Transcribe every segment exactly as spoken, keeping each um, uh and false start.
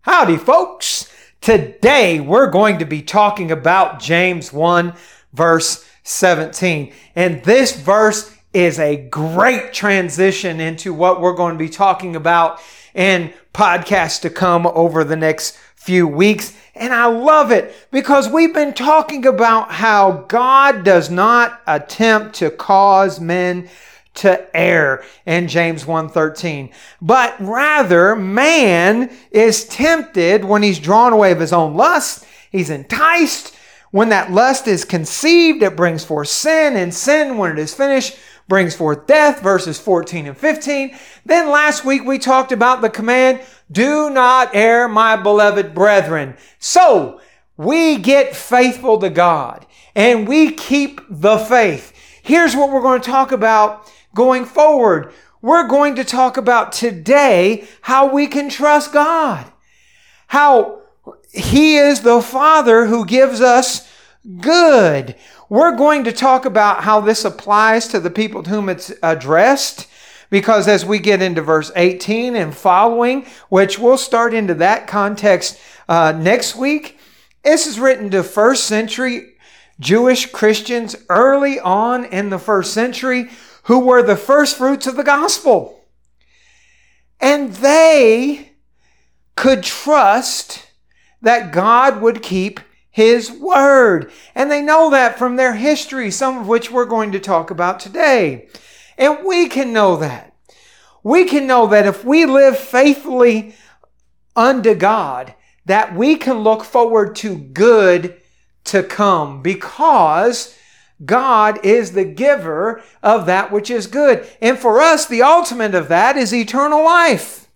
Howdy, folks. Today we're going to be talking about James one, verse seventeen. And this verse is a great transition into what we're going to be talking about in podcasts to come over the next few weeks. And I love it because we've been talking about how God does not attempt to cause men to err in James one thirteen, but rather man is tempted when he's drawn away of his own lust. He's enticed. When that lust is conceived, it brings forth sin, and sin, when it is finished, brings forth death, verses fourteen and fifteen. Then last week we talked about the command, do not err, my beloved brethren. So we get faithful to God and we keep the faith. Here's what we're going to talk about going forward. We're going to talk about today how we can trust God. How He is the Father who gives us good. We're going to talk about how this applies to the people to whom it's addressed, because as we get into verse eighteen and following, which we'll start into that context uh, next week, this is written to first century Jewish Christians early on in the first century who were the first fruits of the gospel. And they could trust that God would keep His word. And they know that from their history, some of which we're going to talk about today. And we can know that. We can know that if we live faithfully unto God, that we can look forward to good to come, because God is the giver of that which is good. And for us, the ultimate of that is eternal life.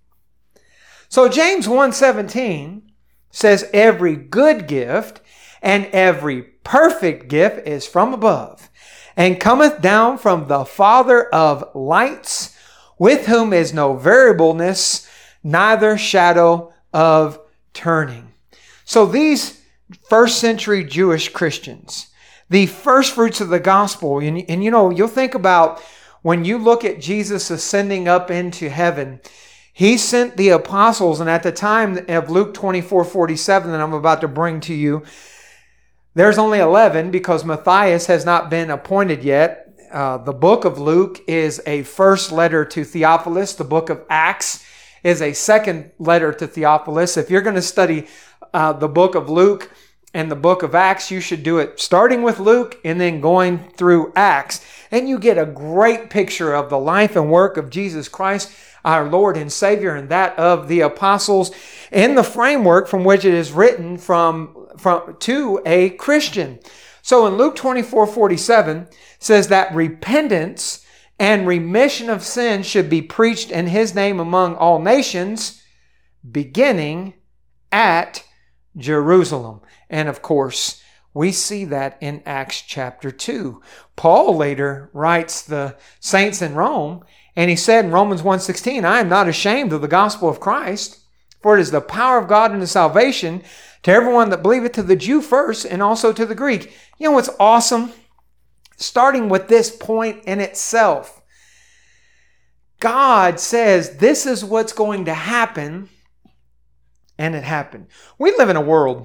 So James one seventeen says, every good gift and every perfect gift is from above, and cometh down from the Father of lights, with whom is no variableness, neither shadow of turning. So these first century Jewish Christians, the first fruits of the gospel, and, and you know, you'll think about when you look at Jesus ascending up into heaven, He sent the apostles, and at the time of Luke twenty-four forty-seven that I'm about to bring to you, there's only eleven because Matthias has not been appointed yet. Uh, the book of Luke is a first letter to Theophilus. The book of Acts is a second letter to Theophilus. If you're going to study uh, the book of Luke and the book of Acts, you should do it starting with Luke and then going through Acts. And you get a great picture of the life and work of Jesus Christ, our Lord and Savior, and that of the apostles, in the framework from which it is written from, from to a Christian. So in Luke twenty-four forty-seven says that repentance and remission of sin should be preached in His name among all nations, beginning at Jerusalem. And of course, we see that in Acts chapter two. Paul later writes the saints in Rome, and he said in Romans one sixteen, I am not ashamed of the gospel of Christ, for it is the power of God unto salvation to everyone that believeth, to the Jew first, and also to the Greek. You know what's awesome? Starting with this point in itself, God says this is what's going to happen, and it happened. We live in a world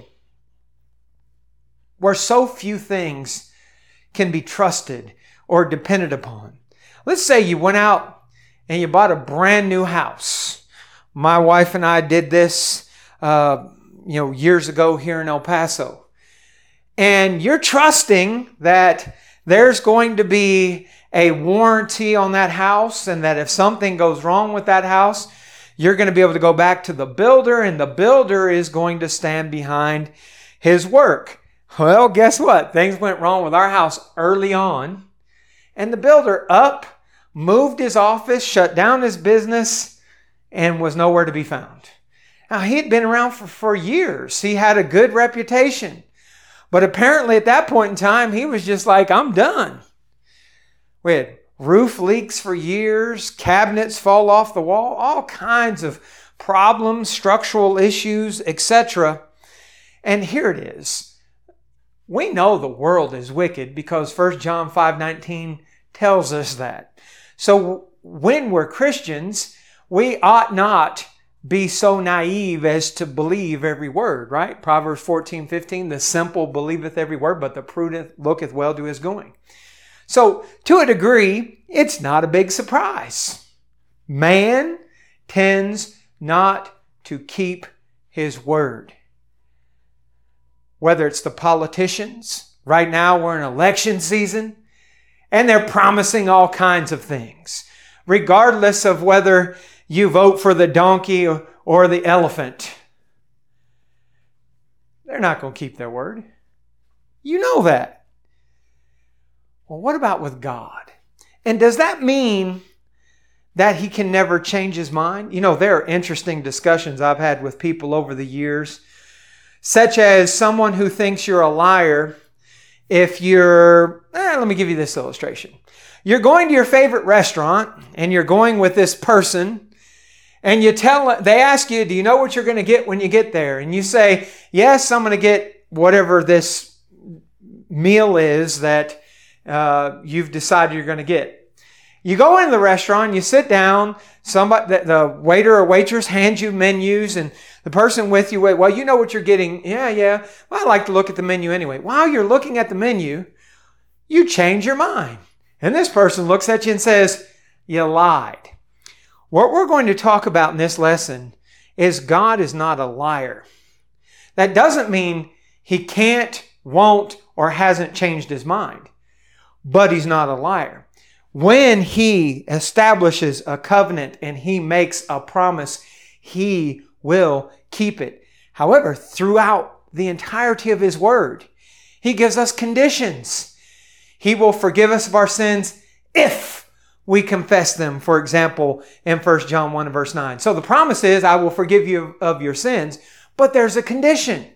where so few things can be trusted or depended upon. Let's say you went out and you bought a brand new house. My wife and I did this, uh, you know, years ago here in El Paso. And you're trusting that there's going to be a warranty on that house, and that if something goes wrong with that house, you're going to be able to go back to the builder, and the builder is going to stand behind his work. Well, guess what? Things went wrong with our house early on, and the builder up, moved his office, shut down his business, and was nowhere to be found. Now, he had been around for, for years. He had a good reputation. But apparently at that point in time, he was just like, I'm done. We had roof leaks for years, cabinets fall off the wall, all kinds of problems, structural issues, et cetera. And here it is. We know the world is wicked because First John five nineteen tells us that. So when we're Christians, we ought not be so naive as to believe every word, right? Proverbs fourteen fifteen, the simple believeth every word, but the prudent looketh well to his going. So, to a degree, it's not a big surprise. Man tends not to keep his word. Whether it's the politicians, right now we're in election season, and they're promising all kinds of things, regardless of whether you vote for the donkey or the elephant. They're not going to keep their word. You know that. Well, what about with God? And does that mean that he can never change his mind? You know, there are interesting discussions I've had with people over the years, such as someone who thinks you're a liar if you're, eh, let me give you this illustration. You're going to your favorite restaurant and you're going with this person, and you tell, they ask you, do you know what you're going to get when you get there? And you say, yes, I'm going to get whatever this meal is that uh, you've decided you're going to get. You go into the restaurant, you sit down, somebody, the, the waiter or waitress hands you menus, and the person with you, well, you know what you're getting. Yeah, yeah. Well, I like to look at the menu anyway. While you're looking at the menu, you change your mind. And this person looks at you and says, you lied. What we're going to talk about in this lesson is God is not a liar. That doesn't mean he can't, won't, or hasn't changed his mind. But he's not a liar. When he establishes a covenant and he makes a promise, he will keep it. However, throughout the entirety of his word, he gives us conditions. He will forgive us of our sins if we confess them, for example, in First John one and verse nine. So the promise is, I will forgive you of your sins, but there's a condition.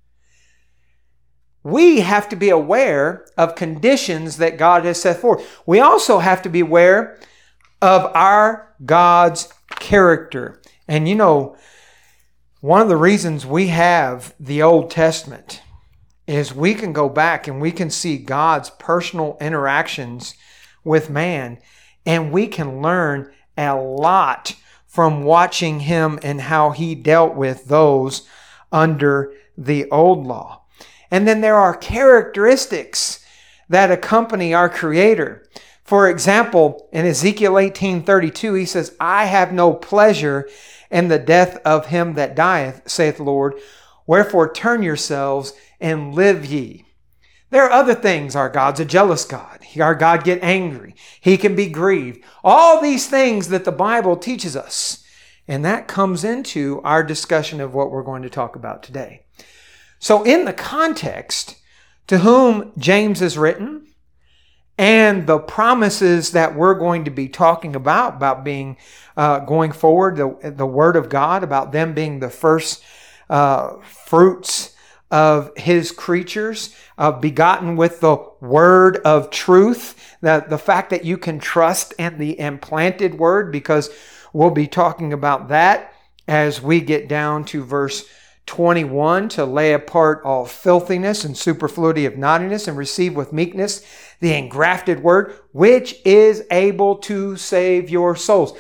We have to be aware of conditions that God has set forth. We also have to be aware of our God's character. And you know, one of the reasons we have the Old Testament is we can go back and we can see God's personal interactions with man, and we can learn a lot from watching him and how he dealt with those under the old law. And then there are characteristics that accompany our Creator. For example, in Ezekiel eighteen thirty-two, he says, I have no pleasure in the death of him that dieth, saith the Lord. Wherefore turn yourselves and live ye. There are other things. Our God's a jealous God. Our God get angry. He can be grieved. All these things that the Bible teaches us. And that comes into our discussion of what we're going to talk about today. So in the context to whom James is written and the promises that we're going to be talking about, about being uh, going forward, the, the Word of God, about them being the first uh, fruits of his creatures, uh, begotten with the word of truth, that the fact that you can trust in the implanted word, because we'll be talking about that as we get down to verse twenty-one, to lay apart all filthiness and superfluity of naughtiness and receive with meekness the engrafted word, which is able to save your souls.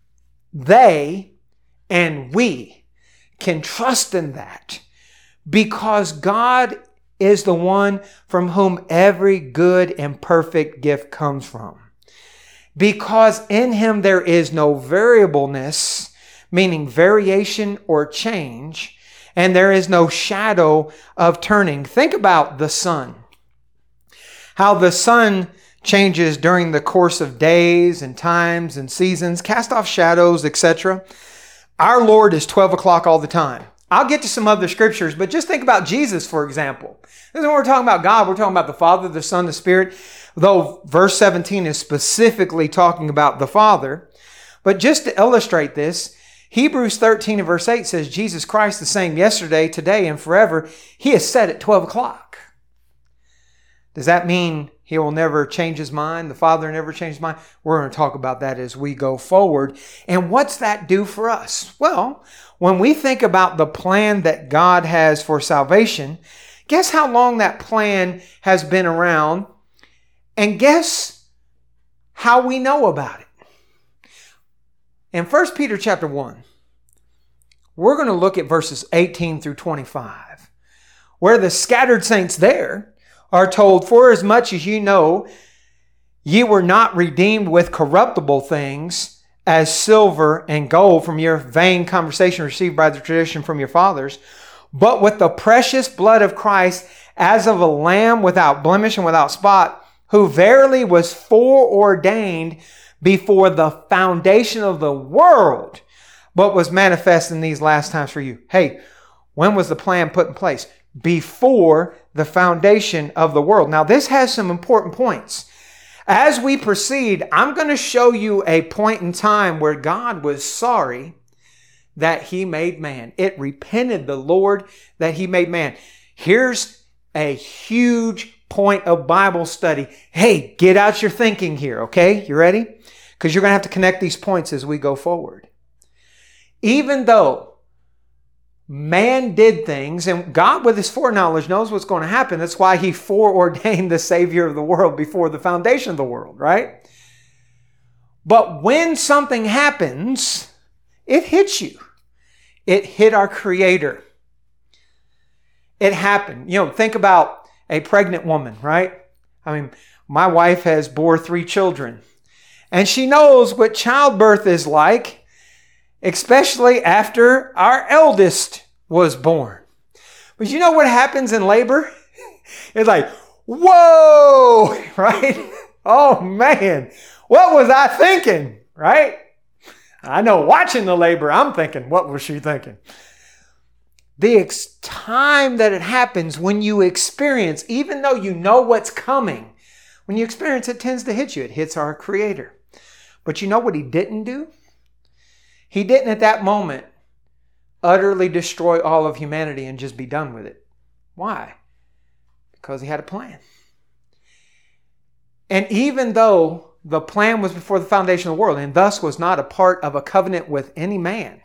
They and we can trust in that, because God is the one from whom every good and perfect gift comes from. Because in him there is no variableness, meaning variation or change, and there is no shadow of turning. Think about the sun. How the sun changes during the course of days and times and seasons, cast off shadows, et cetera. Our Lord is twelve o'clock all the time. I'll get to some other scriptures, but just think about Jesus, for example. This is when we're talking about God. We're talking about the Father, the Son, the Spirit, though verse seventeen is specifically talking about the Father. But just to illustrate this, Hebrews thirteen and verse eight says, Jesus Christ the same yesterday, today, and forever. He is set at twelve o'clock. Does that mean he will never change his mind? The Father never changed his mind? We're going to talk about that as we go forward. And what's that do for us? Well, when we think about the plan that God has for salvation, guess how long that plan has been around? And guess how we know about it. In First Peter chapter one, we're going to look at verses eighteen through twenty-five, where the scattered saints there are told, for as much as you know, ye were not redeemed with corruptible things, as silver and gold from your vain conversation received by the tradition from your fathers, but with the precious blood of Christ, as of a lamb without blemish and without spot, who verily was foreordained before the foundation of the world, but was manifest in these last times for you. Hey, when was the plan put in place? Before the foundation of the world. Now, this has some important points. As we proceed, I'm going to show you a point in time where God was sorry that He made man. It repented the Lord that He made man. Here's a huge point of Bible study. Hey, get out your thinking here, okay? You ready? Because you're going to have to connect these points as we go forward. Even though man did things, and God with His foreknowledge knows what's going to happen. That's why He foreordained the Savior of the world before the foundation of the world, right? But when something happens, it hits you. It hit our Creator. It happened. You know, think about a pregnant woman, right? I mean, my wife has bore three children, and she knows what childbirth is like, especially after our eldest was born. But you know what happens in labor? It's like, whoa, right? Oh man, what was I thinking, right? I know watching the labor, I'm thinking, what was she thinking? The ex- time that it happens when you experience, even though you know what's coming, when you experience it, it tends to hit you. It hits our Creator. But you know what He didn't do? He didn't at that moment utterly destroy all of humanity and just be done with it. Why? Because He had a plan. And even though the plan was before the foundation of the world and thus was not a part of a covenant with any man,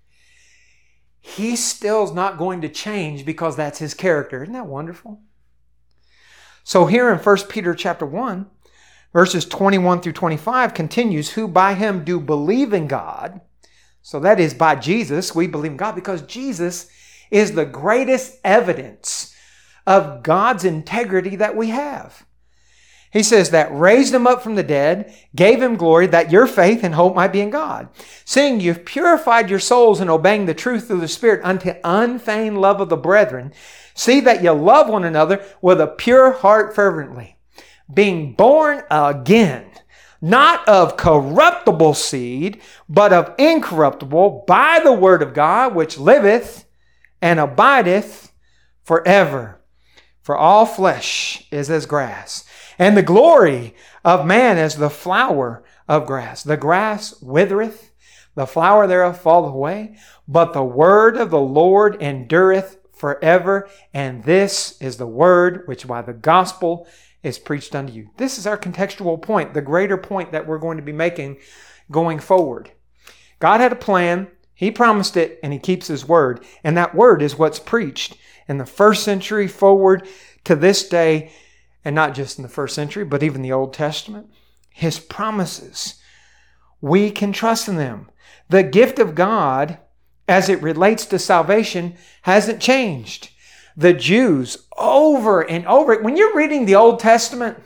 He still is not going to change because that's His character. Isn't that wonderful? So here in First Peter chapter one, verses twenty-one through twenty-five continues, who by Him do believe in God. So that is by Jesus, we believe in God because Jesus is the greatest evidence of God's integrity that we have. He says that raised Him up from the dead, gave Him glory, that your faith and hope might be in God. Seeing you've purified your souls in obeying the truth through the Spirit unto unfeigned love of the brethren, see that you love one another with a pure heart fervently, being born again, not of corruptible seed, but of incorruptible, by the word of God, which liveth and abideth forever. For all flesh is as grass, and the glory of man as the flower of grass. The grass withereth, the flower thereof falleth away, but the word of the Lord endureth forever. And this is the word which by the gospel is preached unto you. This is our contextual point, the greater point that we're going to be making going forward. God had a plan, He promised it, and He keeps His word. And that word is what's preached in the first century forward to this day, and not just in the first century, but even the Old Testament. His promises, we can trust in them. The gift of God, as it relates to salvation, hasn't changed. The Jews, over and over, when you're reading the Old Testament,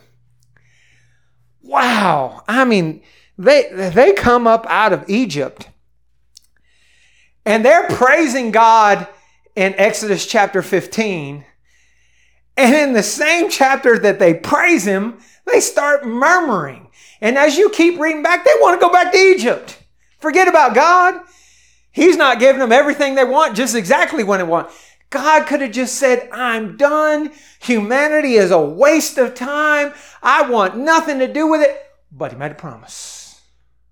wow, I mean, they, they come up out of Egypt and they're praising God in Exodus chapter fifteen. And in the same chapter that they praise Him, they start murmuring. And as you keep reading back, they want to go back to Egypt. Forget about God. He's not giving them everything they want, just exactly when they want. God could have just said, I'm done. Humanity is a waste of time. I want nothing to do with it. But He made a promise.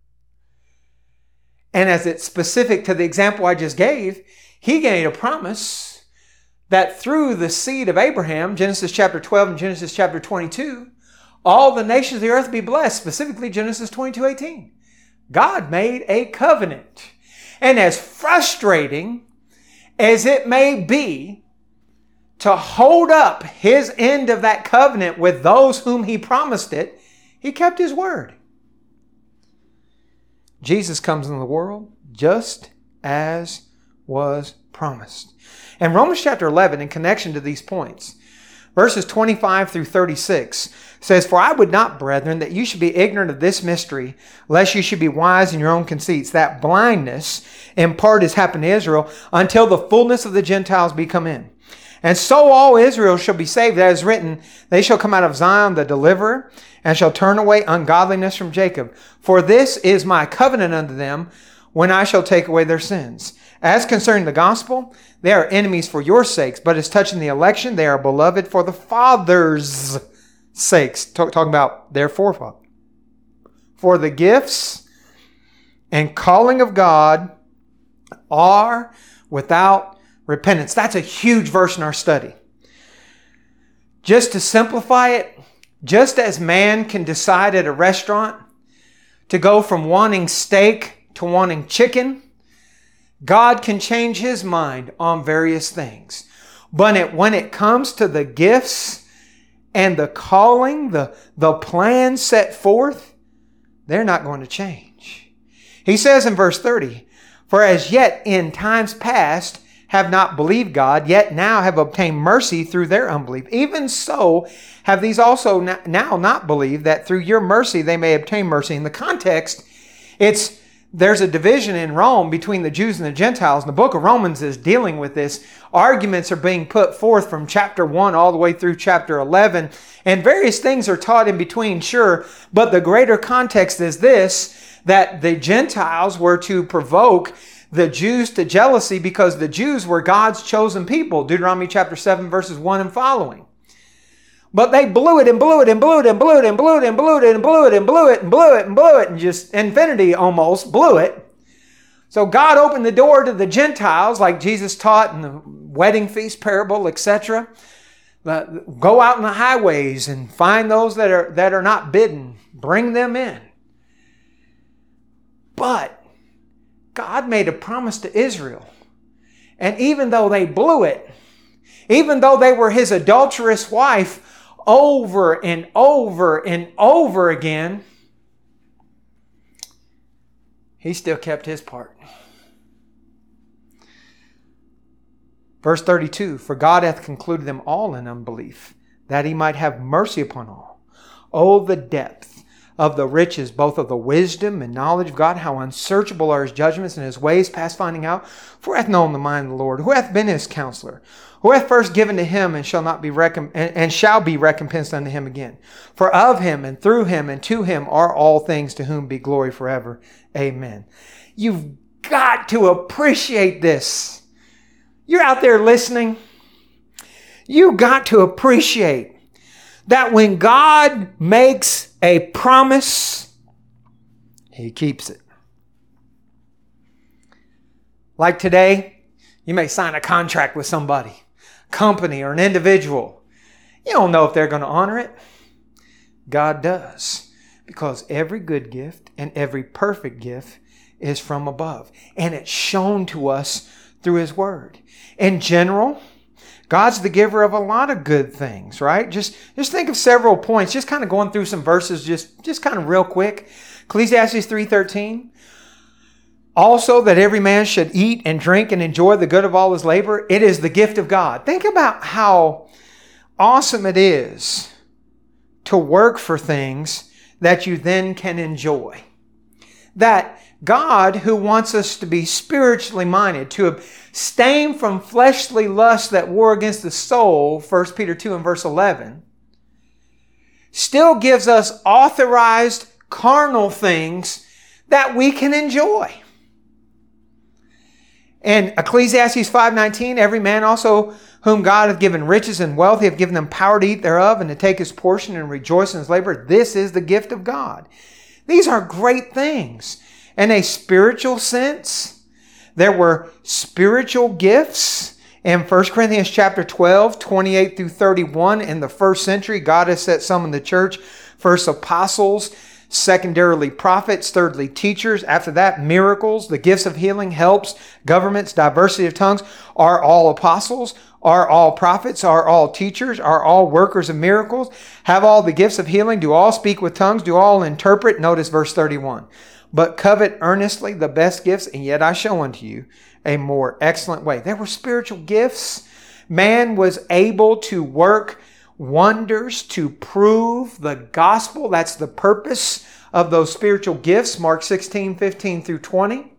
And as it's specific to the example I just gave, He made a promise that through the seed of Abraham, Genesis chapter twelve and Genesis chapter twenty-two, all the nations of the earth be blessed, specifically Genesis twenty-two eighteen. God made a covenant. And as frustrating as it may be to hold up His end of that covenant with those whom He promised it, He kept His word. Jesus comes into the world just as was promised. And Romans chapter eleven, in connection to these points, verses twenty-five through thirty-six, says, "For I would not, brethren, that you should be ignorant of this mystery, lest you should be wise in your own conceits, that blindness in part has happened to Israel, until the fullness of the Gentiles be come in. And so all Israel shall be saved, as written, they shall come out of Zion the deliverer, and shall turn away ungodliness from Jacob. For this is my covenant unto them, when I shall take away their sins. As concerning the gospel, they are enemies for your sakes, but as touching the election, they are beloved for the Father's sakes." Talk, talking about their forefather. "For the gifts and calling of God are without repentance." That's a huge verse in our study. Just to simplify it, just as man can decide at a restaurant to go from wanting steak to wanting chicken, God can change His mind on various things. But it, when it comes to the gifts and the calling, the, the plan set forth, they're not going to change. He says in verse thirty, "For as yet in times past have not believed God, yet now have obtained mercy through their unbelief. Even so have these also now not believed, that through your mercy they may obtain mercy." In the context, it's there's a division in Rome between the Jews and the Gentiles. And the book of Romans is dealing with this. Arguments are being put forth from chapter one all the way through chapter eleven. And various things are taught in between, sure. But the greater context is this, that the Gentiles were to provoke the Jews to jealousy because the Jews were God's chosen people. Deuteronomy chapter seven verses one and following. But they blew it and blew it and blew it and blew it and blew it and blew it and blew it and blew it and blew it and blew it and just infinity almost blew it. So God opened the door to the Gentiles, like Jesus taught in the wedding feast parable, et cetera. Go out in the highways and find those that are that are not bidden. Bring them in. But God made a promise to Israel. And even though they blew it, even though they were His adulterous wife over and over and over again, He still kept His part. Verse thirty-two, "For God hath concluded them all in unbelief, that He might have mercy upon all. Oh, the depth of the riches, both of the wisdom and knowledge of God, how unsearchable are His judgments and His ways past finding out. For who hath known the mind of the Lord? Who hath been His counselor? Who hath first given to Him and shall not be recomp- and, and shall be recompensed unto Him again? For of Him and through Him and to Him are all things, to whom be glory forever. Amen." You've got to appreciate this. You're out there listening. You got to appreciate that when God makes a promise, He keeps it. Like today, you may sign a contract with somebody, company or an individual. You don't know if they're going to honor it. God does. Because every good gift and every perfect gift is from above. And it's shown to us through His Word. In general, God's the giver of a lot of good things, right? Just, just think of several points. Just kind of going through some verses, just, just kind of real quick. Ecclesiastes three thirteen. "Also that every man should eat and drink and enjoy the good of all his labor. It is the gift of God." Think about how awesome it is to work for things that you then can enjoy. That God, who wants us to be spiritually minded, to abstain from fleshly lusts that war against the soul, First Peter two and verse eleven, still gives us authorized carnal things that we can enjoy. And Ecclesiastes five nineteen, "Every man also whom God hath given riches and wealth, He hath given them power to eat thereof and to take his portion and rejoice in his labor. This is the gift of God." These are great things. In a spiritual sense, there were spiritual gifts. In First Corinthians chapter twelve, twenty-eight through thirty-one, in the first century, God has set some in the church. First, apostles. Secondarily, prophets. Thirdly, teachers. After that, miracles, the gifts of healing, helps, governments, diversity of tongues. Are all apostles? Are all prophets? Are all teachers? Are all workers of miracles? Have all the gifts of healing? Do all speak with tongues? Do all interpret? Notice verse thirty-one. but covet earnestly the best gifts, and yet I show unto you a more excellent way. There were spiritual gifts. Man was able to work wonders to prove the gospel. That's the purpose of those spiritual gifts. Mark sixteen, fifteen through twenty.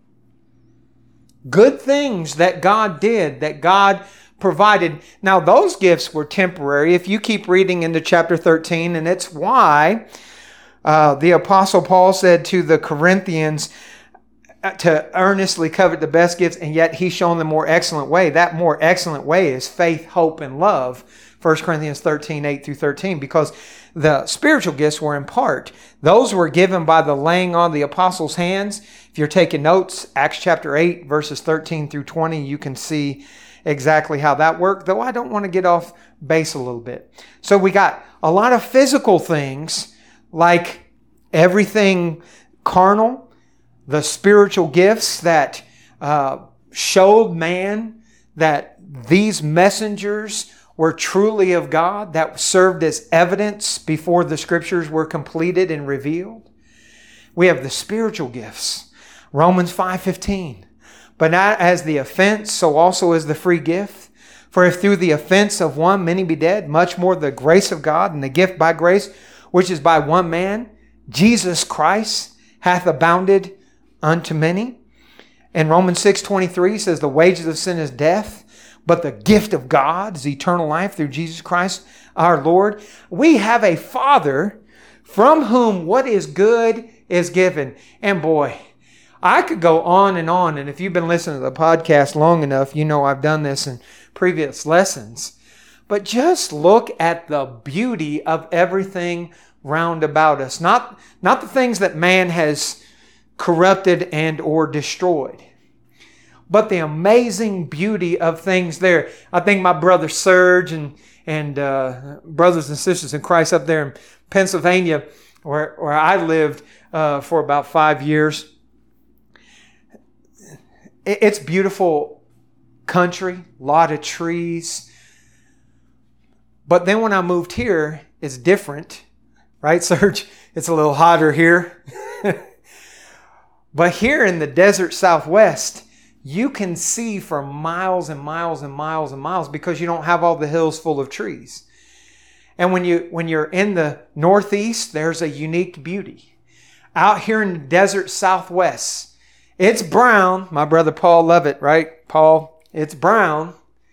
Good things that God did, that God provided. Now, those gifts were temporary. If you keep reading into chapter thirteen, and it's why uh, the Apostle Paul said to the Corinthians to earnestly covet the best gifts, and yet he's shown the more excellent way. That more excellent way is faith, hope, and love. First Corinthians thirteen, eight through thirteen, because the spiritual gifts were in part. Those were given by the laying on the apostles' hands. If you're taking notes, Acts chapter eight, verses thirteen through twenty, you can see exactly how that worked, though I don't want to get off base a little bit. So we got a lot of physical things, like everything carnal, the spiritual gifts that uh, showed man that these messengers were truly of God, that served as evidence before the scriptures were completed and revealed. We have the spiritual gifts. Romans five fifteen. But not as the offense, so also is the free gift. For if through the offense of one many be dead, much more the grace of God and the gift by grace, which is by one man, Jesus Christ, hath abounded unto many. And Romans six twenty-three says, the wages of sin is death, but the gift of God is eternal life through Jesus Christ our Lord. We have a Father from whom what is good is given. And boy, I could go on and on, and if you've been listening to the podcast long enough, you know I've done this in previous lessons. But just look at the beauty of everything round about us. Not, not the things that man has corrupted and or destroyed, but the amazing beauty of things there. I think my brother Serge and, and uh, brothers and sisters in Christ up there in Pennsylvania, where, where I lived uh, for about five years, it's beautiful country, a lot of trees. But then when I moved here, it's different. Right, Serge? It's a little hotter here. But here in the desert Southwest, you can see for miles and miles and miles and miles because you don't have all the hills full of trees. And when, you, when you're in the Northeast, there's a unique beauty. Out here in the desert Southwest, it's brown. My brother Paul Lovett, right? Paul, it's brown.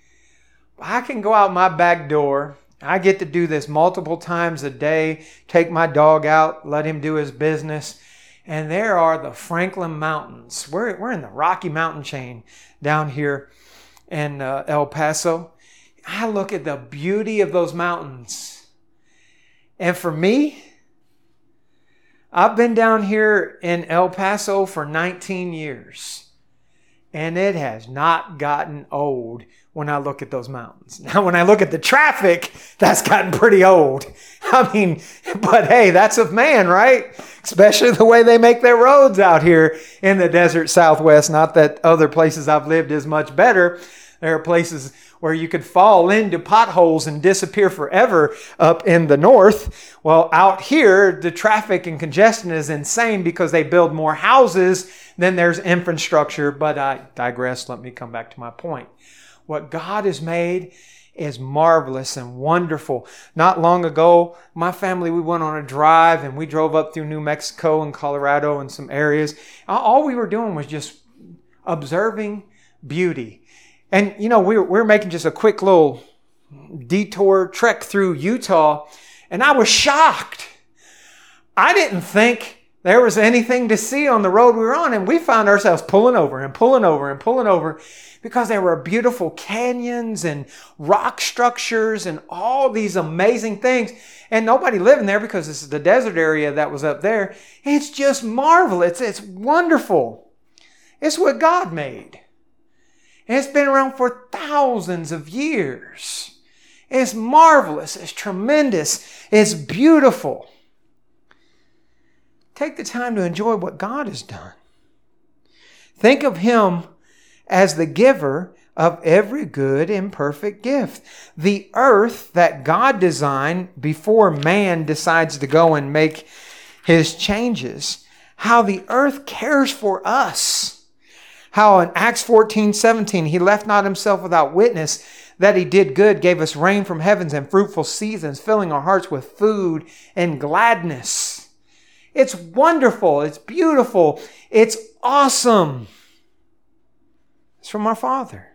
I can go out my back door. I get to do this multiple times a day. Take my dog out, let him do his business. And there are the Franklin Mountains. We're, we're in the Rocky Mountain chain down here in uh, El Paso. I look at the beauty of those mountains. And for me, I've been down here in El Paso for nineteen years, and it has not gotten old when I look at those mountains. Now, when I look at the traffic, that's gotten pretty old. I mean, but hey, that's of man, right? Especially the way they make their roads out here in the desert Southwest. Not that other places I've lived is much better. There are places where you could fall into potholes and disappear forever up in the north. Well, out here, the traffic and congestion is insane because they build more houses than there's infrastructure. But I digress. Let me come back to my point. What God has made is marvelous and wonderful. Not long ago, my family, we went on a drive and we drove up through New Mexico and Colorado and some areas. All we were doing was just observing beauty. And, you know, we were, we were making just a quick little detour trek through Utah, and I was shocked. I didn't think there was anything to see on the road we were on, and we found ourselves pulling over and pulling over and pulling over because there were beautiful canyons and rock structures and all these amazing things. And nobody living there because this is the desert area that was up there. It's just marvelous. It's, it's wonderful. It's what God made. And it's been around for thousands of years. It's marvelous. It's tremendous. It's beautiful. Take the time to enjoy what God has done. Think of Him as the giver of every good and perfect gift. The earth that God designed before man decides to go and make his changes how the earth cares for us. How in Acts fourteen seventeen, he left not himself without witness that he did good, gave us rain from heavens and fruitful seasons, filling our hearts with food and gladness. It's wonderful. It's beautiful. It's awesome. It's from our Father.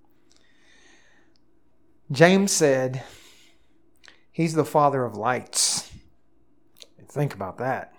James said, he's the Father of lights. Think about that.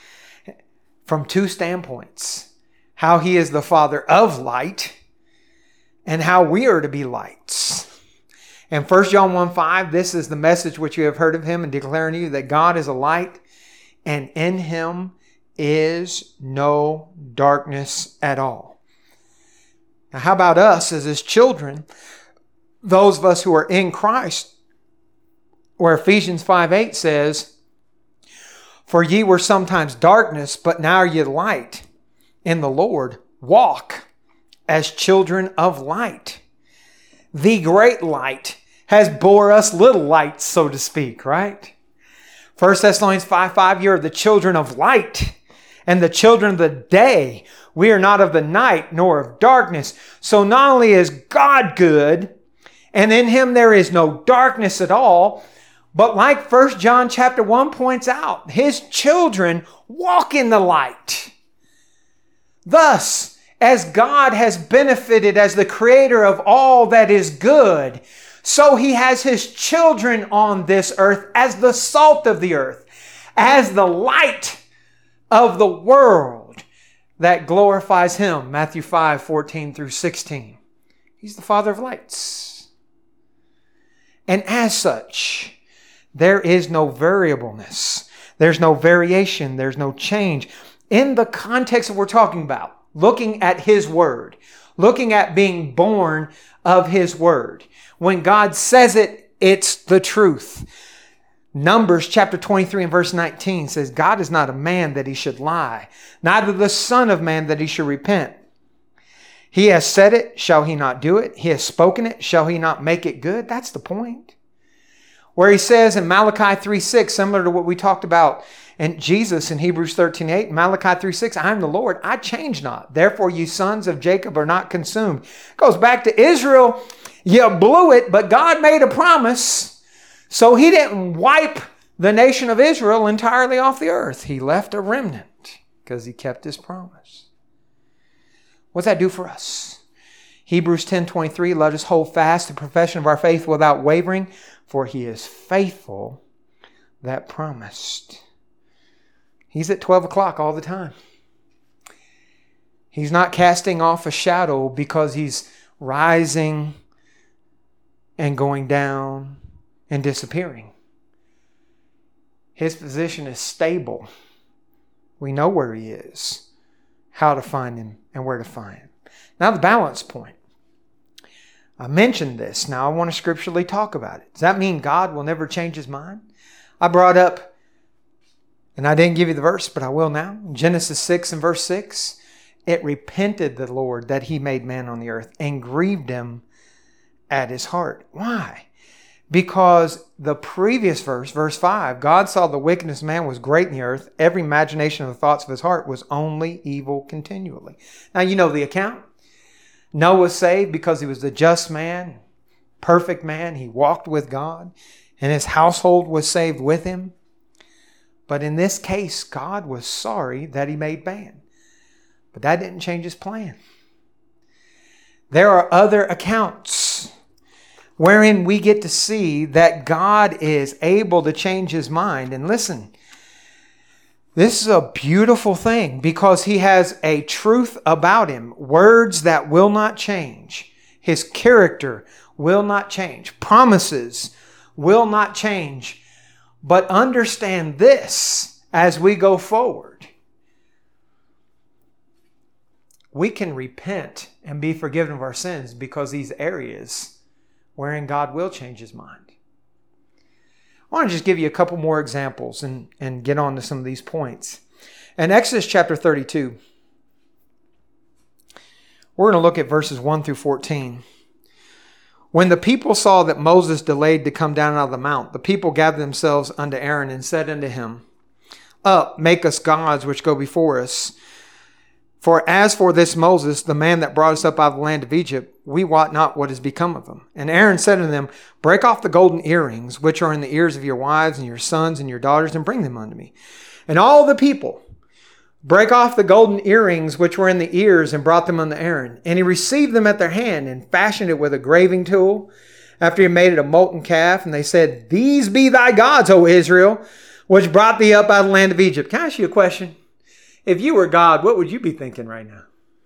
From two standpoints. How he is the Father of light and how we are to be lights. In First John one five, this is the message which you have heard of him and declaring to you that God is a light and in him is no darkness at all. Now, how about us as his children, those of us who are in Christ, where Ephesians five eight says, for ye were sometimes darkness, but now are ye light in the Lord. Walk as children of light. The great light has bore us little lights, so to speak, right? First Thessalonians five five, you are the children of light and the children of the day. We are not of the night nor of darkness. So not only is God good, and in him there is no darkness at all, but like First John chapter one points out, his children walk in the light. Thus, as God has benefited as the creator of all that is good, so he has his children on this earth as the salt of the earth, as the light of the world that glorifies him. Matthew five fourteen through sixteen. He's the Father of lights. And as such, there is no variableness. There's no variation. There's no change. In the context that we're talking about, looking at his word, looking at being born of his word. When God says it, it's the truth. Numbers chapter twenty-three and verse nineteen says, God is not a man that he should lie, neither the son of man that he should repent. He has said it, shall he not do it? He has spoken it, shall he not make it good? That's the point. Where he says in Malachi three six, similar to what we talked about in Jesus in Hebrews thirteen eight, Malachi three six, I am the Lord, I change not. Therefore you sons of Jacob are not consumed. Goes back to Israel, you blew it, but God made a promise. So he didn't wipe the nation of Israel entirely off the earth. He left a remnant because he kept his promise. What's that do for us? Hebrews ten twenty-three, let us hold fast the profession of our faith without wavering, for he is faithful that promised. He's at twelve o'clock all the time. He's not casting off a shadow because he's rising and going down and disappearing. His position is stable. We know where he is, how to find him, and where to find him. Now the balance point. I mentioned this. Now I want to scripturally talk about it. Does that mean God will never change his mind? I brought up, and I didn't give you the verse, but I will now. Genesis six and verse six. It repented the Lord that he made man on the earth and grieved him at his heart. Why? Because the previous verse, verse five, God saw the wickedness of man was great in the earth. Every imagination of the thoughts of his heart was only evil continually. Now you know the account. Noah was saved because he was the just man, perfect man. He walked with God, and his household was saved with him. But in this case, God was sorry that he made man. But that didn't change his plan. There are other accounts wherein we get to see that God is able to change his mind. And listen, this is a beautiful thing because he has a truth about him, words that will not change. His character will not change. Promises will not change. But understand this as we go forward. We can repent and be forgiven of our sins because these areas wherein God will change his mind. I want to just give you a couple more examples and, and get on to some of these points. In Exodus chapter thirty-two, we're going to look at verses one through fourteen. When the people saw that Moses delayed to come down out of the mount, the people gathered themselves unto Aaron and said unto him, up, make us gods which go before us. For as for this Moses, the man that brought us up out of the land of Egypt, we wot not what is become of him. And Aaron said unto them, break off the golden earrings, which are in the ears of your wives and your sons and your daughters, and bring them unto me. And all the people break off the golden earrings which were in the ears, and brought them unto Aaron. And he received them at their hand, and fashioned it with a graving tool, after he made it a molten calf. And they said, these be thy gods, O Israel, which brought thee up out of the land of Egypt. Can I ask you a question? If you were God, what would you be thinking right now?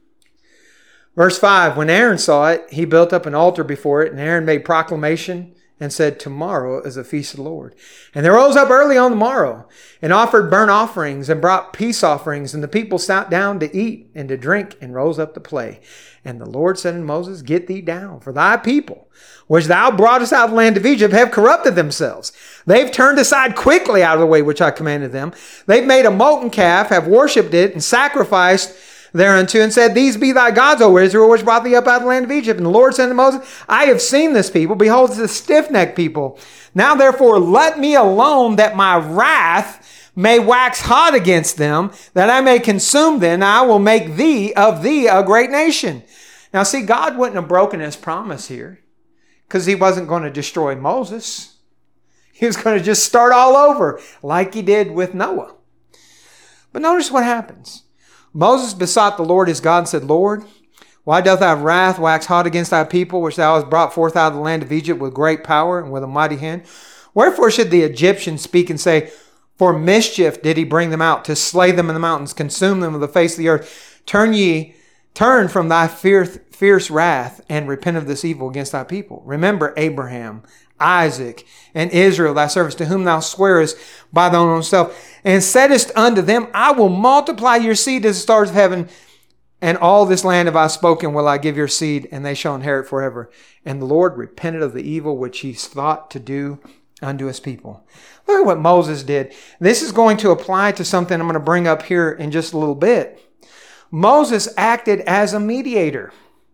Verse five, when Aaron saw it, he built up an altar before it, and Aaron made proclamation and said, tomorrow is a feast of the Lord. And they rose up early on the morrow and offered burnt offerings and brought peace offerings. And the people sat down to eat and to drink and rose up to play. And the Lord said unto Moses, get thee down, for thy people, which thou broughtest out of the land of Egypt, have corrupted themselves. They've turned aside quickly out of the way which I commanded them. They've made a molten calf, have worshipped it, and sacrificed thereunto, and said, these be thy gods, O Israel, which brought thee up out of the land of Egypt. And the Lord said to Moses, I have seen this people. Behold, it's a stiff-necked people. Now therefore let me alone, that my wrath may wax hot against them, that I may consume them. I will make thee of thee a great nation. Now see, God wouldn't have broken his promise here, because he wasn't going to destroy Moses. He was going to just start all over, like he did with Noah. But notice what happens. Moses besought the Lord his God and said, Lord, why doth thy wrath wax hot against thy people, which thou hast brought forth out of the land of Egypt with great power and with a mighty hand? Wherefore should the Egyptians speak and say, for mischief did he bring them out, to slay them in the mountains, consume them with the face of the earth? Turn ye, turn from thy fierce, fierce wrath, and repent of this evil against thy people. Remember Abraham, Isaac, and Israel, thy servants, to whom thou swearest by thine own self, and saidest unto them, I will multiply your seed as the stars of heaven, and all this land have I spoken will I give your seed, and they shall inherit forever. And the Lord repented of the evil which he thought to do unto his people. Look at what Moses did. This is going to apply to something I'm going to bring up here in just a little bit. Moses acted as a mediator.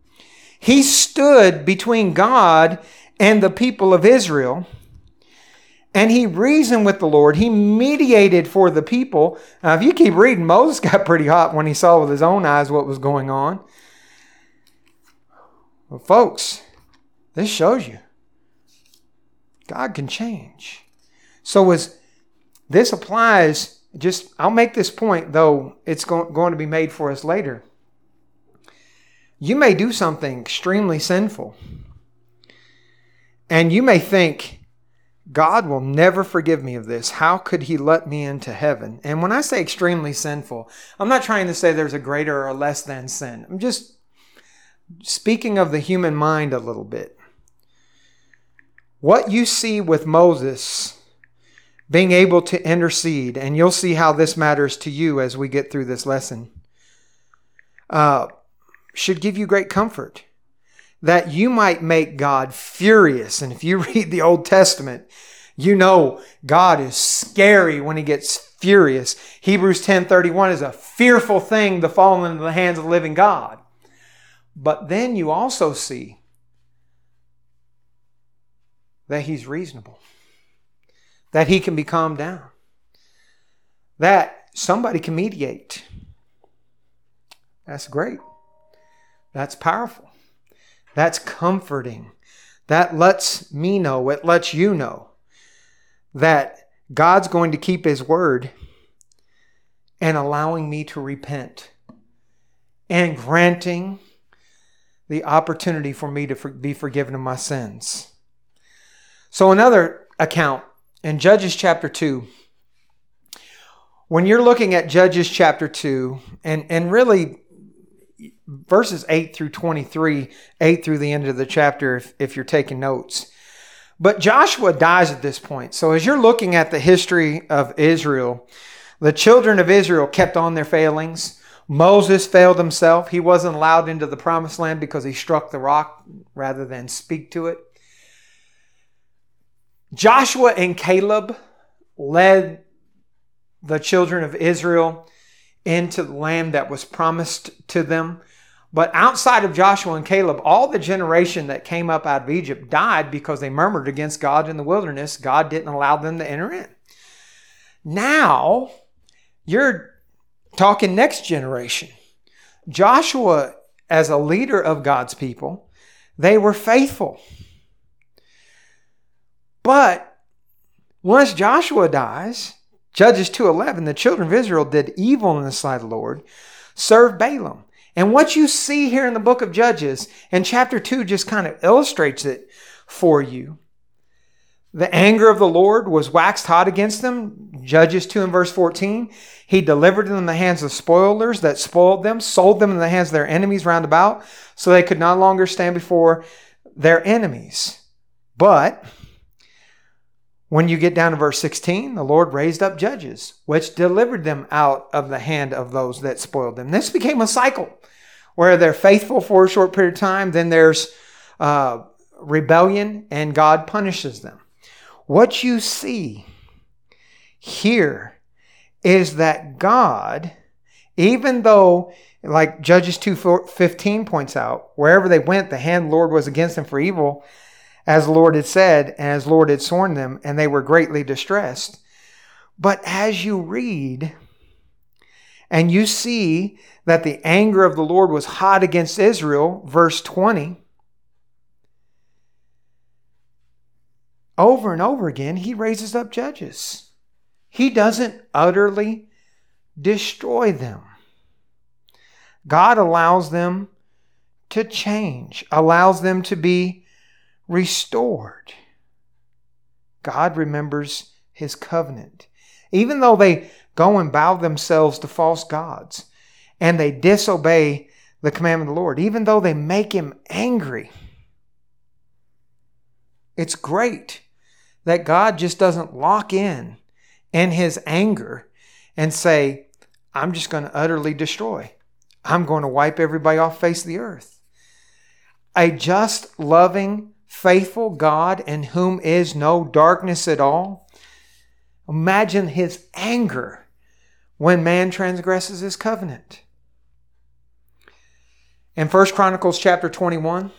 He stood between God and the people of Israel, and he reasoned with the Lord. He mediated for the people. Now, if you keep reading, Moses got pretty hot when he saw with his own eyes what was going on. Well, folks, this shows you God can change. So as this applies, just I'll make this point, though it's going to be made for us later. You may do something extremely sinful, and you may think, God will never forgive me of this. How could he let me into heaven? And when I say extremely sinful, I'm not trying to say there's a greater or less than sin. I'm just speaking of the human mind a little bit. What you see with Moses being able to intercede, and you'll see how this matters to you as we get through this lesson, uh, should give you great comfort. That you might make God furious. And if you read the Old Testament, you know God is scary when he gets furious. Hebrews ten thirty-one is a fearful thing to fall into the hands of the living God. But then you also see that he's reasonable. That he can be calmed down. That somebody can mediate. That's great. That's powerful. That's comforting. That lets me know, it lets you know that God's going to keep his word and allowing me to repent and granting the opportunity for me to be forgiven of my sins. So another account in Judges chapter two. When you're looking at Judges chapter two, and, and really verses eight through twenty-three, eight through the end of the chapter if, if you're taking notes. But Joshua dies at this point. So as you're looking at the history of Israel, the children of Israel kept on their failings. Moses failed himself. He wasn't allowed into the promised land because he struck the rock rather than speak to it. Joshua and Caleb led the children of Israel into the land that was promised to them. But outside of Joshua and Caleb, all the generation that came up out of Egypt died because they murmured against God in the wilderness. God didn't allow them to enter in. Now, You're talking next generation. Joshua, as a leader of God's people, they were faithful. But once Joshua dies, Judges two eleven, the children of Israel did evil in the sight of the Lord, served Balaam. And what you see here in the book of Judges, and chapter two just kind of illustrates it for you. The anger of the Lord was waxed hot against them. Judges two and verse fourteen. He delivered them in the hands of spoilers that spoiled them, sold them in the hands of their enemies round about, so they could no longer stand before their enemies. But when you get down to verse sixteen, the Lord raised up judges, which delivered them out of the hand of those that spoiled them. This became a cycle where they're faithful for a short period of time, then there's uh, rebellion, and God punishes them. What you see here is that God, even though, like Judges two fifteen points out, wherever they went, the hand of the Lord was against them for evil, as the Lord had said, and as the Lord had sworn them, and they were greatly distressed. But as you read, and you see that the anger of the Lord was hot against Israel, verse twenty, over and over again, he raises up judges. He doesn't utterly destroy them. God allows them to change, allows them to be restored. God remembers his covenant. Even though they go and bow themselves to false gods and they disobey the commandment of the Lord, even though they make him angry, it's great that God just doesn't lock in in his anger and say, I'm just going to utterly destroy. I'm going to wipe everybody off the face of the earth. A just, loving, faithful God in whom is no darkness at all. Imagine his anger when man transgresses his covenant. In First Chronicles chapter twenty-one,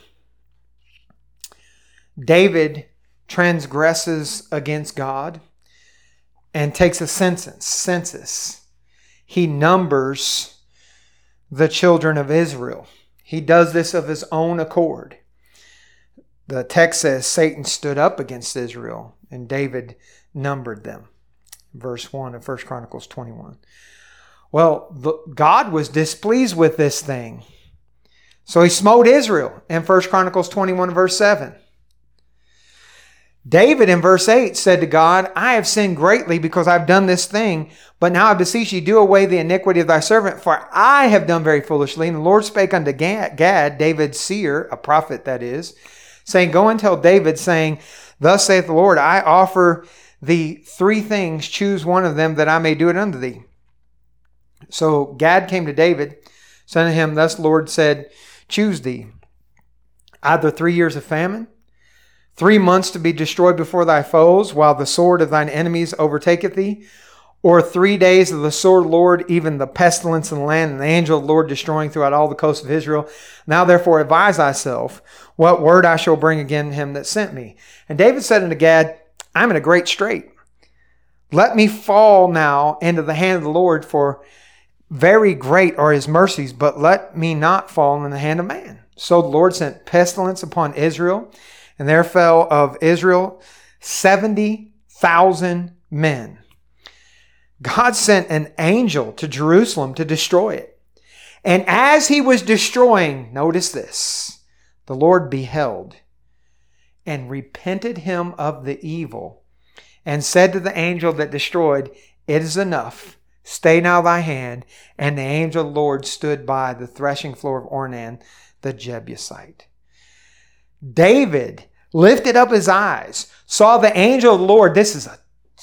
David transgresses against God and takes a census. census. He numbers the children of Israel. He does this of his own accord. The text says Satan stood up against Israel and David numbered them. Verse one of First Chronicles twenty-one. Well, the, God was displeased with this thing. So he smote Israel in First Chronicles twenty-one verse seven. David in verse eight said to God, I have sinned greatly because I've done this thing, but now I beseech you, do away the iniquity of thy servant, for I have done very foolishly. And the Lord spake unto Gad, David's seer, a prophet that is, saying, go and tell David, saying, thus saith the Lord, I offer thee three things, choose one of them that I may do it unto thee. So Gad came to David, said to him, thus the Lord said, choose thee either three years of famine, three months to be destroyed before thy foes, while the sword of thine enemies overtaketh thee, or three days of the sword of the Lord, even the pestilence in the land, and the angel of the Lord destroying throughout all the coasts of Israel. Now therefore advise thyself what word I shall bring again him that sent me. And David said unto Gad, I'm in a great strait. Let me fall now into the hand of the Lord, for very great are his mercies, but let me not fall in the hand of man. So the Lord sent pestilence upon Israel, and there fell of Israel seventy thousand men. God sent an angel to Jerusalem to destroy it. And as he was destroying, notice this, the Lord beheld and repented him of the evil and said to the angel that destroyed, it is enough. Stay now thy hand. And the angel of the Lord stood by the threshing floor of Ornan, the Jebusite. David lifted up his eyes, saw the angel of the Lord. This is a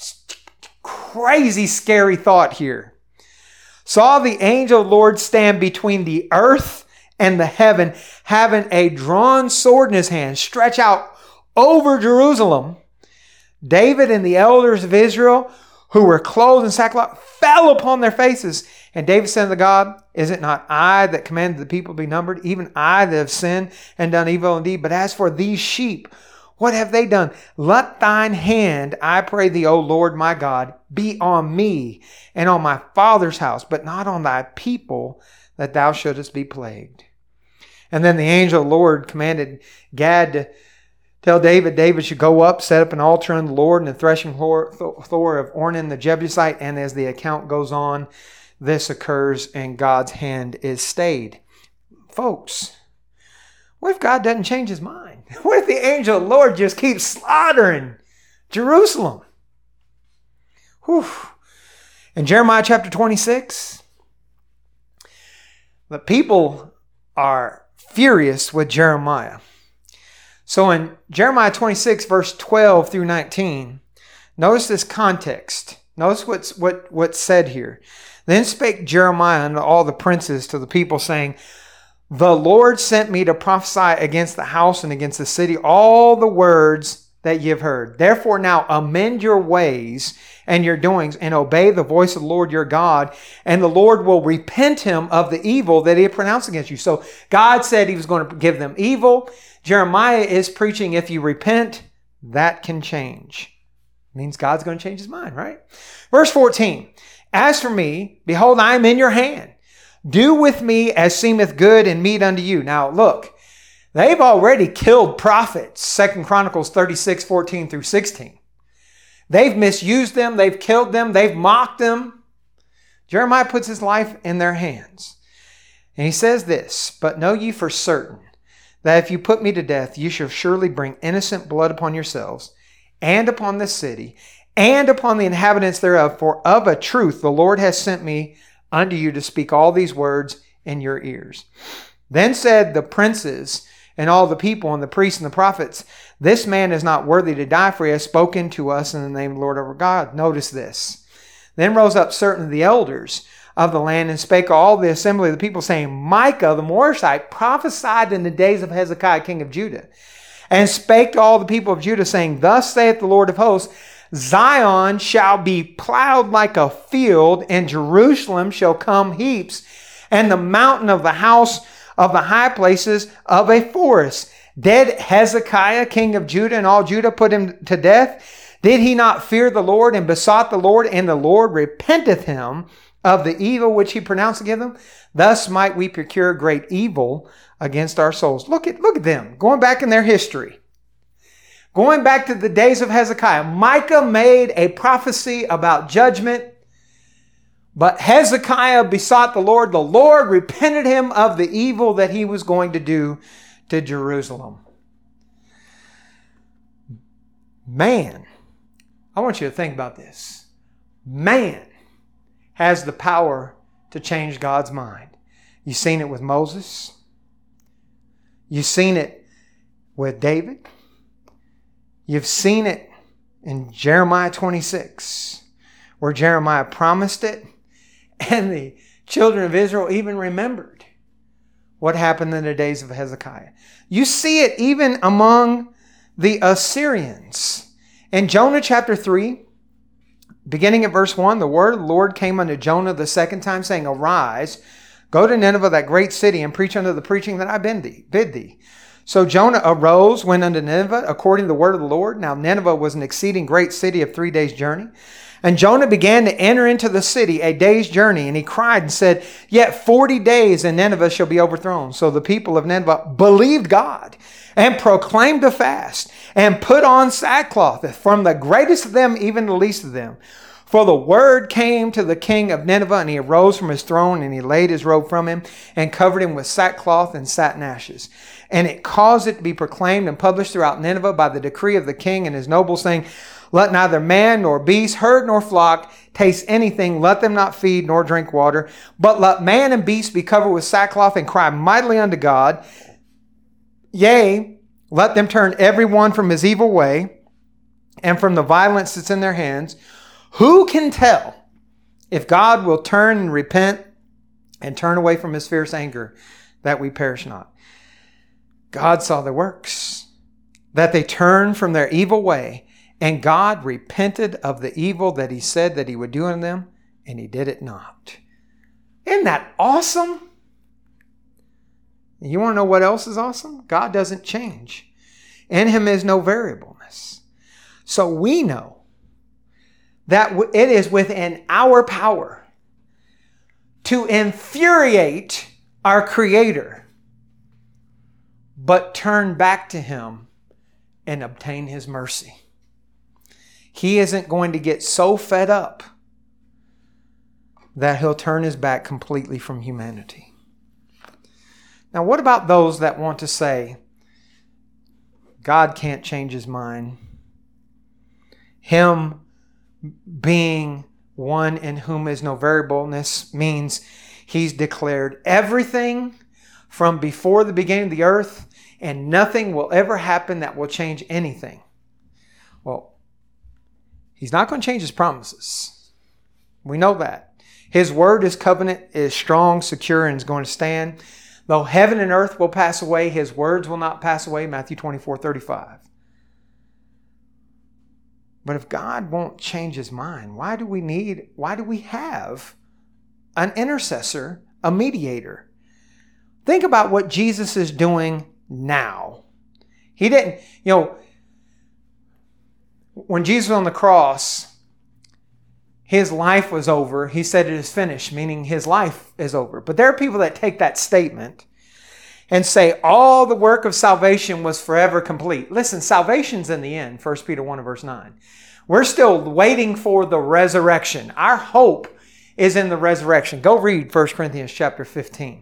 crazy, scary thought here. Saw the angel of the Lord stand between the earth and the heaven, having a drawn sword in his hand, stretch out over Jerusalem. David and the elders of Israel, who were clothed in sackcloth, fell upon their faces. And David said to God, is it not I that commanded the people to be numbered, even I that have sinned and done evil indeed? But as for these sheep, What have they done? Let thine hand, I pray thee, O Lord my God, be on me and on my father's house, but not on thy people, that thou shouldest be plagued. And then the angel of the Lord commanded Gad to tell David, David should go up, set up an altar unto the Lord in the threshing floor of Ornan the Jebusite. And as the account goes on, this occurs and God's hand is stayed. Folks, what if God doesn't change his mind? What if the angel of the Lord just keeps slaughtering Jerusalem? Whew. In Jeremiah chapter twenty-six, the people are furious with Jeremiah. So in Jeremiah twenty-six, verse twelve through nineteen, notice this context. Notice what's, what, what's said here. Then spake Jeremiah unto all the princes to the people, saying, the Lord sent me to prophesy against the house and against the city all the words that ye have heard. Therefore now amend your ways and your doings, and obey the voice of the Lord your God, and the Lord will repent him of the evil that he had pronounced against you. So God said he was going to give them evil. Jeremiah is preaching, if you repent, that can change. It means God's going to change his mind, right? Verse fourteen, as for me, behold, I am in your hand. Do with me as seemeth good and meet unto you. Now look, they've already killed prophets. Second Chronicles thirty-six, fourteen through sixteen. They've misused them. They've killed them. They've mocked them. Jeremiah puts his life in their hands. And he says this, but know ye for certain that if you put me to death, you shall surely bring innocent blood upon yourselves and upon this city and upon the inhabitants thereof. For of a truth the Lord has sent me unto you to speak all these words in your ears. Then said the princes and all the people and the priests and the prophets, this man is not worthy to die, for he has spoken to us in the name of the Lord our God. Notice this. Then rose up certain of the elders of the land and spake all the assembly of the people, saying, Micah the Morashite prophesied in the days of Hezekiah king of Judah, and spake to all the people of Judah, saying, thus saith the Lord of hosts, Zion shall be plowed like a field, and Jerusalem shall come heaps, and the mountain of the house of the high places of a forest. Did Hezekiah, king of Judah, and all Judah put him to death? Did he not fear the Lord and besought the Lord, and the Lord repenteth him of the evil which he pronounced against them? Thus might we procure great evil against our souls. Look at, look at them, going back in their history. Going back to the days of Hezekiah, Micah made a prophecy about judgment, but Hezekiah besought the Lord. The Lord repented him of the evil that he was going to do to Jerusalem. Man, I want you to think about this. Man has the power to change God's mind. You've seen it with Moses. You've seen it with David. You've seen it in Jeremiah twenty-six, where Jeremiah promised it, and the children of Israel even remembered what happened in the days of Hezekiah. You see it even among the Assyrians. In Jonah chapter three, beginning at verse one, the word of the Lord came unto Jonah the second time, saying, Arise, go to Nineveh, that great city, and preach unto the preaching that I bid thee. Bid thee. So Jonah arose, went unto Nineveh, according to the word of the Lord. Now Nineveh was an exceeding great city of three days' journey. And Jonah began to enter into the city a day's journey, and he cried and said, Yet forty days and Nineveh shall be overthrown. So the people of Nineveh believed God and proclaimed a fast and put on sackcloth, from the greatest of them even the least of them. For the word came to the king of Nineveh, and he arose from his throne, and he laid his robe from him, and covered him with sackcloth and satin ashes. And it caused it to be proclaimed and published throughout Nineveh by the decree of the king and his nobles, saying, Let neither man nor beast, herd nor flock taste anything, let them not feed nor drink water, but let man and beast be covered with sackcloth and cry mightily unto God. Yea, let them turn every one from his evil way and from the violence that's in their hands. Who can tell if God will turn and repent and turn away from his fierce anger, that we perish not? God saw their works, that they turned from their evil way, and God repented of the evil that he said that he would do in them, and he did it not. Isn't that awesome? You want to know what else is awesome? God doesn't change. In him is no variableness. So we know that it is within our power to infuriate our Creator, but turn back to him and obtain his mercy. He isn't going to get so fed up that he'll turn his back completely from humanity. Now, what about those that want to say, God can't change his mind? Him being one in whom is no variableness means he's declared everything from before the beginning of the earth, and nothing will ever happen that will change anything. Well, he's not going to change his promises. We know that. His word, his covenant is strong, secure, and is going to stand. Though heaven and earth will pass away, his words will not pass away. Matthew twenty-four thirty-five. But if God won't change his mind, why do we need, why do we have an intercessor, a mediator? Think about what Jesus is doing now. He didn't, you know, when Jesus was on the cross, his life was over. He said it is finished, meaning his life is over. But there are people that take that statement and say all the work of salvation was forever complete. Listen, salvation's in the end, First Peter one and verse nine. We're still waiting for the resurrection. Our hope is in the resurrection. Go read First Corinthians chapter fifteen.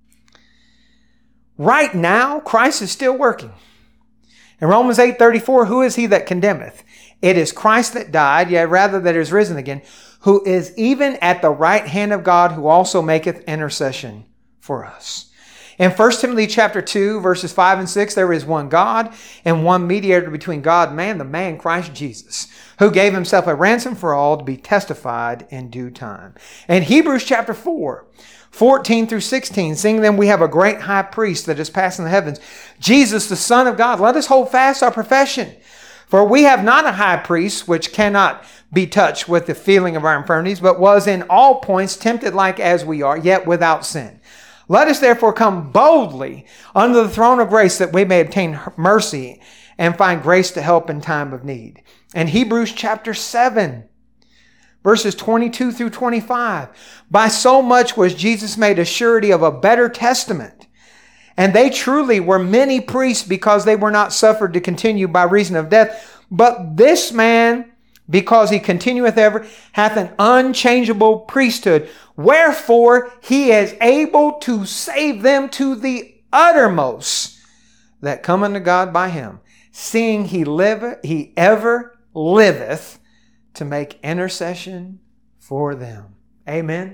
Right now, Christ is still working. In Romans eight thirty-four, who is he that condemneth? It is Christ that died, yea, rather that is risen again, who is even at the right hand of God, who also maketh intercession for us. In First Timothy chapter two, verses five and six, there is one God and one mediator between God and man, the man Christ Jesus, who gave himself a ransom for all to be testified in due time. In Hebrews chapter four, fourteen through sixteen, seeing then we have a great high priest that is passing the heavens, Jesus, the Son of God, let us hold fast our profession. For we have not a high priest which cannot be touched with the feeling of our infirmities, but was in all points tempted like as we are, yet without sin. Let us therefore come boldly under the throne of grace, that we may obtain mercy and find grace to help in time of need. In Hebrews chapter seven, verses twenty-two through twenty-five, by so much was Jesus made a surety of a better testament. And they truly were many priests, because they were not suffered to continue by reason of death. But this man, because he continueth ever, hath an unchangeable priesthood. Wherefore he is able to save them to the uttermost that come unto God by him, seeing he liveth, he ever liveth to make intercession for them. Amen.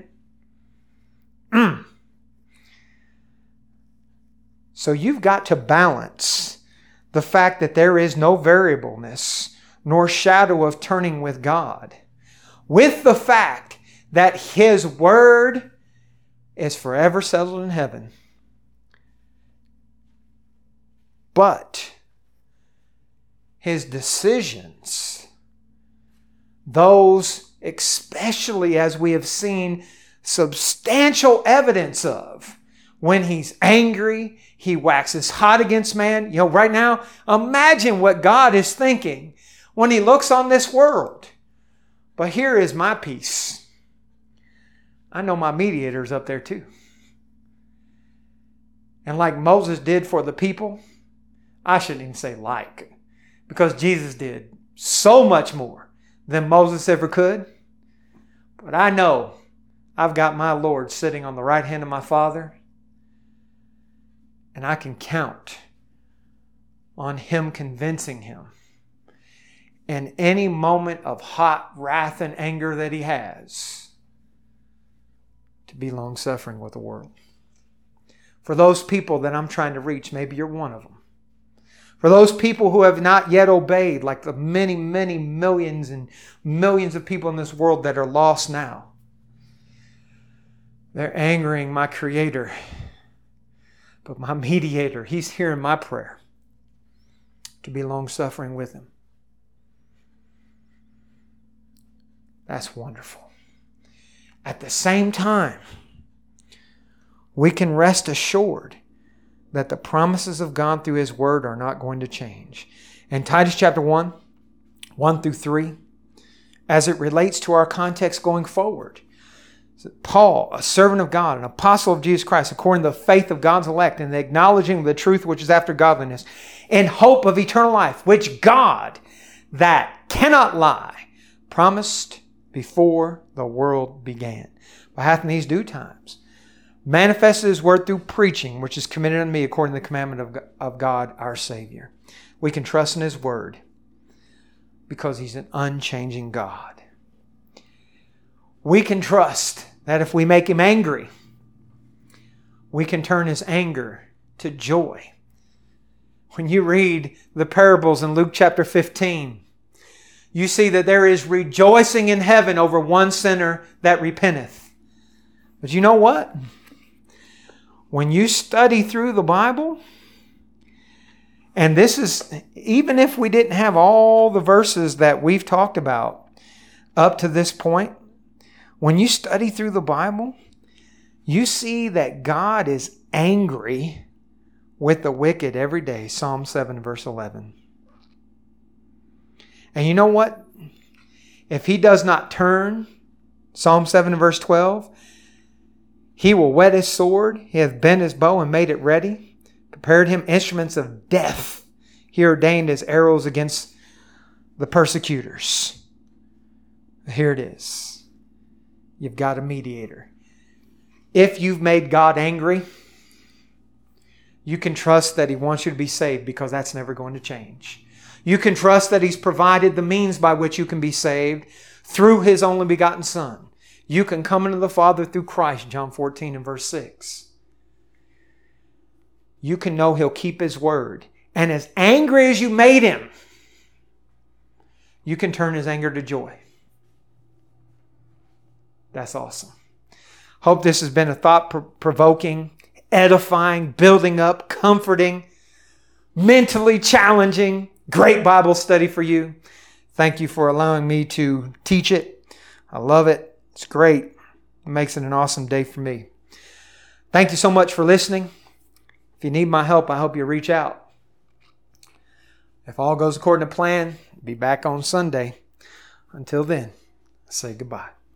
So you've got to balance the fact that there is no variableness nor shadow of turning with God with the fact that his word is forever settled in heaven. But his decisions, those especially as we have seen substantial evidence of, when he's angry, he waxes hot against man. You know, right now, imagine what God is thinking when he looks on this world. But here is my peace. I know my mediator's up there too. And like Moses did for the people, I shouldn't even say like, because Jesus did so much more than Moses ever could. But I know I've got my Lord sitting on the right hand of my Father. And I can count on him convincing him in any moment of hot wrath and anger that he has to be long-suffering with the world. For those people that I'm trying to reach, maybe you're one of them. For those people who have not yet obeyed, like the many, many millions and millions of people in this world that are lost now, they're angering my Creator. But my mediator, he's hearing my prayer to be long-suffering with him. That's wonderful. At the same time, we can rest assured that the promises of God through His Word are not going to change. And Titus chapter one, one through three, as it relates to our context going forward, Paul, a servant of God, an apostle of Jesus Christ, according to the faith of God's elect, and the acknowledging of the truth which is after godliness, in hope of eternal life, which God, that cannot lie, promised before the world began, by hath in these due times manifested His word through preaching, which is committed unto me according to the commandment of, of God our Savior. We can trust in His word because He's an unchanging God. We can trust that if we make Him angry, we can turn His anger to joy. When you read the parables in Luke chapter fifteen, you see that there is rejoicing in heaven over one sinner that repenteth. But you know what? When you study through the Bible, and this is, even if we didn't have all the verses that we've talked about up to this point, when you study through the Bible, you see that God is angry with the wicked every day. Psalm seven, verse eleven. And you know what? If He does not turn, Psalm seven, verse twelve, He will whet His sword. He hath bent His bow and made it ready. Prepared Him instruments of death. He ordained His arrows against the persecutors. Here it is. You've got a mediator. If you've made God angry, you can trust that He wants you to be saved, because that's never going to change. You can trust that He's provided the means by which you can be saved through His only begotten Son. You can come into the Father through Christ, John fourteen and verse six. You can know He'll keep His word. And as angry as you made Him, you can turn His anger to joy. That's awesome. Hope this has been a thought-provoking, edifying, building up, comforting, mentally challenging, great Bible study for you. Thank you for allowing me to teach it. I love it. It's great. It makes it an awesome day for me. Thank you so much for listening. If you need my help, I hope you reach out. If all goes according to plan, be back on Sunday. Until then, say goodbye.